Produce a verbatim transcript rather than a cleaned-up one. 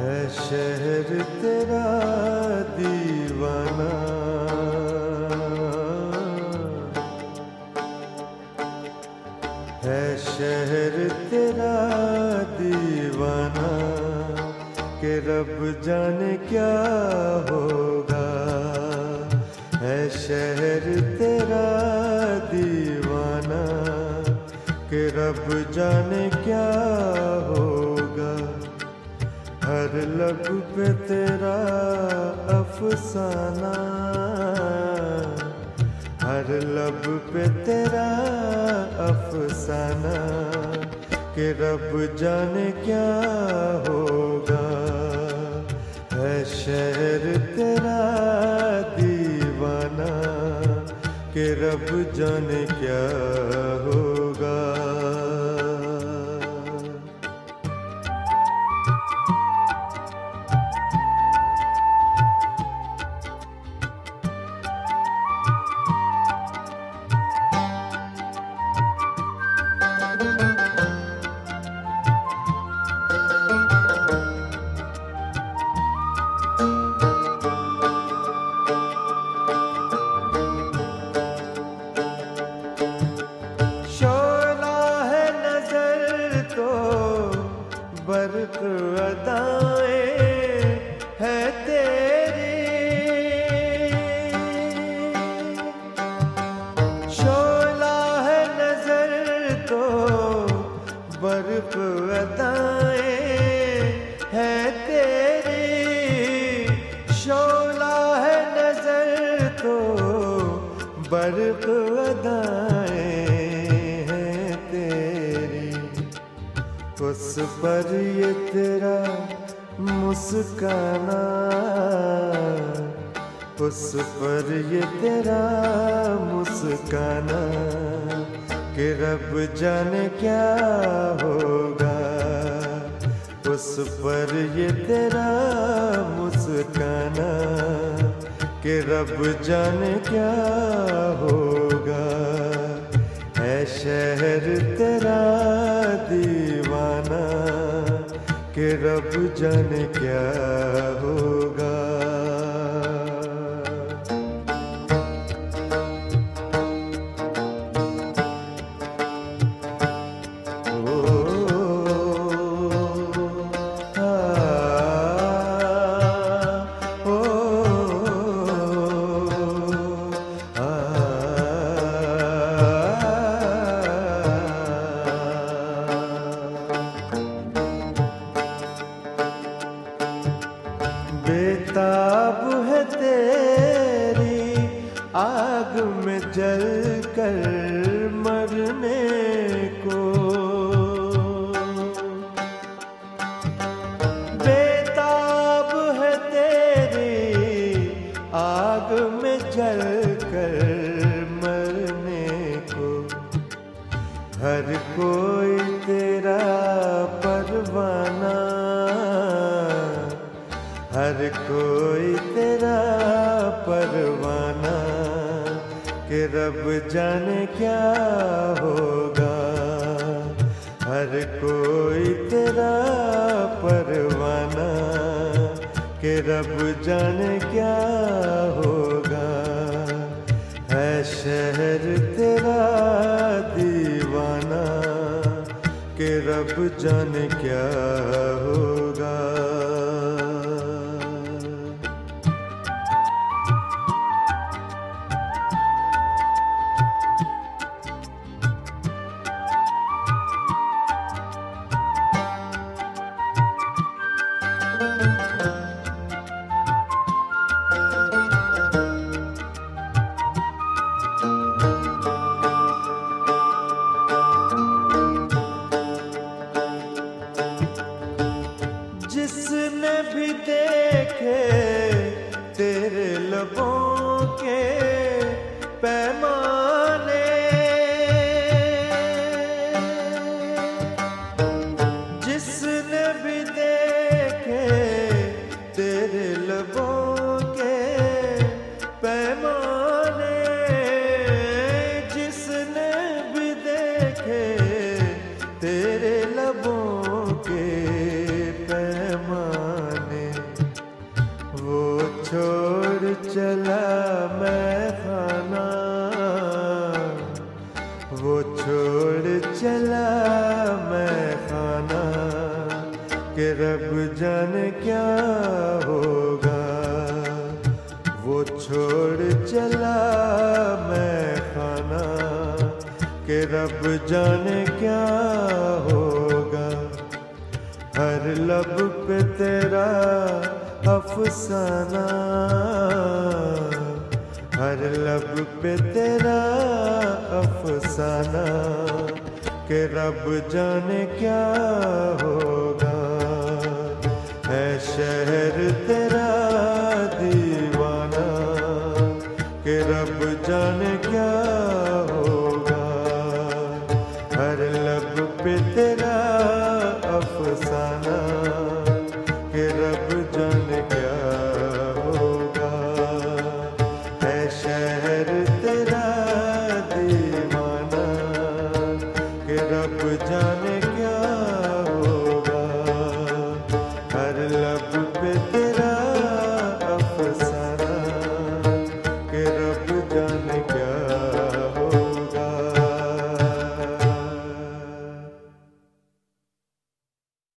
है शहर तेरा दीवाना, है शहर तेरा दीवाना कि रब जाने क्या होगा। है शहर तेरा दीवाना कि रब जाने क्या होगा। हर लब पे तेरा अफसाना, हर लब पे तेरा अफसाना कि रब जाने क्या होगा। है शहर तेरा दीवाना कि रब जाने क्या होगा। बर्क अदाएं है तेरी, शोला है नजर तो बर्क अदाएं है तेरी, शोला है नजर तो बर्क अदाएं उस पर ये तेरा मुस्काना, उस पर ये तेरा मुस्काना कि रब जाने क्या होगा। उस पर ये तेरा मुस्काना कि रब जाने क्या होगा। है शहर तेरा दीवाना कि रब जाने क्या होगा। बेताब है तेरी आग में जल कर मरने को, बेताब है तेरी आग में जल कर मरने को। हर कोई तेरा परवाना, हर कोई तेरा परवाना कि रब जाने क्या होगा। हर कोई तेरा परवाना कि रब जाने क्या होगा। है शहर तेरा दीवाना कि रब जाने क्या होगा। जिसने भी देखे तेरे लबों के पैमाने, जिसने भी देखे तेरे लबों के पैमाने, जिसने भी देखे तेरे लबों के पैमाने रब जाने क्या होगा। वो छोड़ चला मैं खाना कि रब जाने क्या होगा। हर लब पे तेरा अफसाना, हर लब पे तेरा अफसाना कि रब जाने क्या होगा। है शहर तेरा दीवाना कि रब जाने क्या होगा। हर लब पे तेरा अफसाना।